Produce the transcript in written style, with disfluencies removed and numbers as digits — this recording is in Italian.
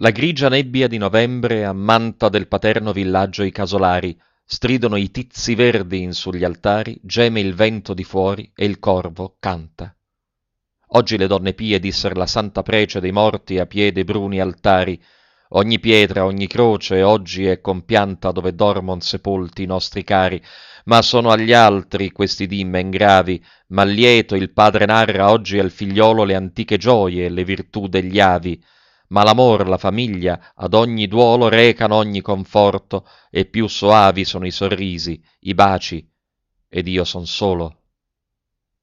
La grigia nebbia di novembre ammanta del paterno villaggio i casolari, stridono i tizi verdi in sugli altari, geme il vento di fuori e il corvo canta. Oggi le donne pie disser la santa prece dei morti a piede bruni altari. Ogni pietra, ogni croce oggi è compianta dove dormon sepolti i nostri cari, ma sono agli altri questi dimmen gravi, ma lieto il padre narra oggi al figliolo le antiche gioie e le virtù degli avi. Ma l'amor, la famiglia, ad ogni duolo recano ogni conforto, e più soavi sono i sorrisi, i baci, ed io son solo